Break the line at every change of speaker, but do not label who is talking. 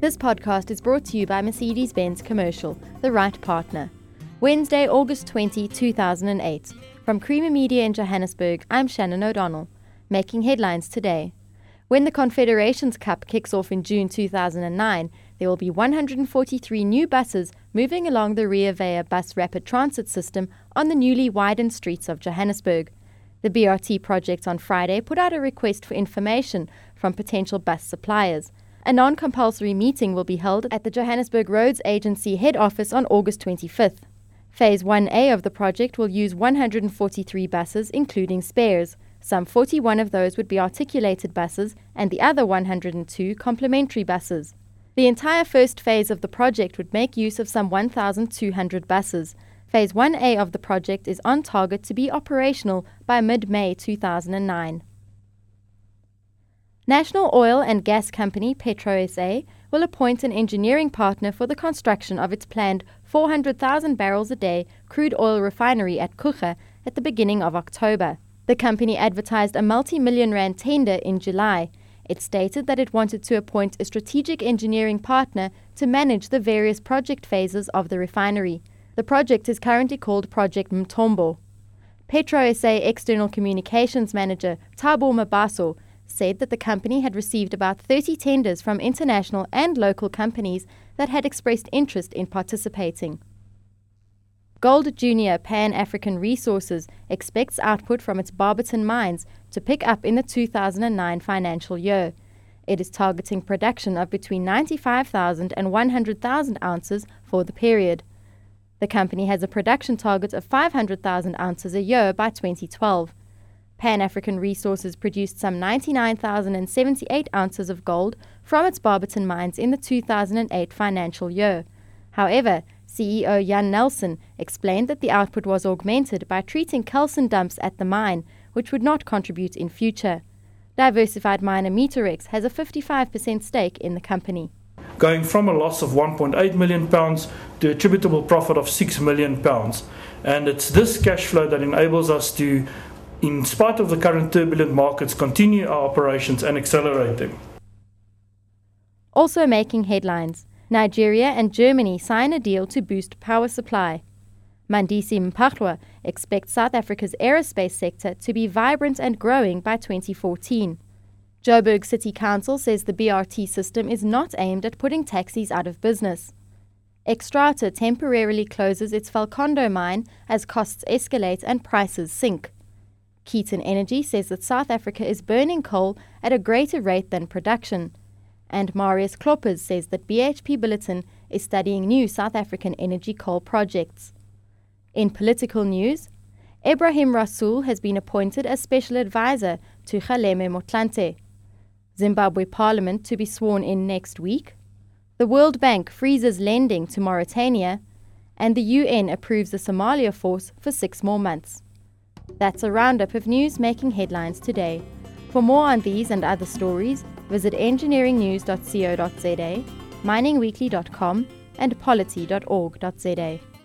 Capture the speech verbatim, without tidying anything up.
This podcast is brought to you by Mercedes-Benz Commercial, the right partner. Wednesday, August twentieth, two thousand eight. From Creamer Media in Johannesburg, I'm Shannon O'Donnell. Making headlines today. When the Confederations Cup kicks off in June two thousand nine, there will be one hundred forty-three new buses moving along the Rea Vaya bus rapid transit system on the newly widened streets of Johannesburg. The B R T project on Friday put out a request for information from potential bus suppliers. A non-compulsory meeting will be held at the Johannesburg Roads Agency head office on August twenty-fifth. Phase one A of the project will use one hundred forty-three buses, including spares. Some forty-one of those would be articulated buses and the other one hundred two complementary buses. The entire first phase of the project would make use of some one thousand two hundred buses. Phase one A of the project is on target to be operational by mid-May two thousand nine. National oil and gas company PetroSA will appoint an engineering partner for the construction of its planned four hundred thousand barrels a day crude oil refinery at Coega at the beginning of October. The company advertised a multi-million rand tender in July. It stated that it wanted to appoint a strategic engineering partner to manage the various project phases of the refinery. The project is currently called Project Mthombo. PetroSA External Communications Manager Thabo Mabaso said that the company had received about thirty tenders from international and local companies that had expressed interest in participating. Gold Junior Pan African Resources expects output from its Barberton mines to pick up in the two thousand nine financial year. It is targeting production of between ninety-five thousand and one hundred thousand ounces for the period. The company has a production target of five hundred thousand ounces a year by twenty twelve. Pan African Resources produced some ninety-nine thousand seventy-eight ounces of gold from its Barberton mines in the two thousand eight financial year. However, C E O Jan Nelson explained that the output was augmented by treating calcine dumps at the mine, which would not contribute in future. Diversified miner Meterex has a fifty-five percent stake in the company.
Going from a loss of one point eight million pounds to attributable profit of six million pounds. And it's this cash flow that enables us to, in spite of the current turbulent markets, continue our operations and accelerate them.
Also making headlines, Nigeria and Germany sign a deal to boost power supply. Mandisi Mphahlwa expects South Africa's aerospace sector to be vibrant and growing by twenty fourteen. Joburg City Council says the B R T system is not aimed at putting taxis out of business. Xstrata temporarily closes its Falcondo mine as costs escalate and prices sink. Keaton Energy says that South Africa is burning coal at a greater rate than production. And Marius Kloppers says that B H P Billiton is studying new South African energy coal projects. In political news, Ebrahim Rasool has been appointed as special advisor to Kgalema Motlanthe. Zimbabwe Parliament to be sworn in next week. The World Bank freezes lending to Mauritania. And the U N approves the Somalia force for six more months. That's a roundup of news making headlines today. For more on these and other stories, visit engineering news dot co dot za, mining weekly dot com, and polity dot org dot za.